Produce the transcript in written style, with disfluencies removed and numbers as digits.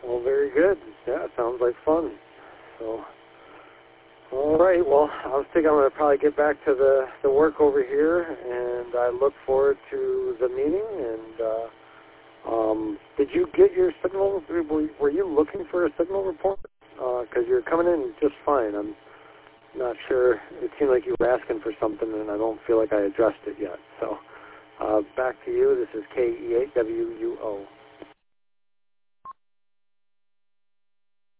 Well, very good. Yeah, it sounds like fun. So, all right. Well, I was thinking I'm going to probably get back to the work over here, and I look forward to the meeting. And did you get your signal? Were you looking for a signal report? Because you're coming in just fine. I'm not sure. It seemed like you were asking for something, and I don't feel like I addressed it yet. So, back to you. This is KE8WUO.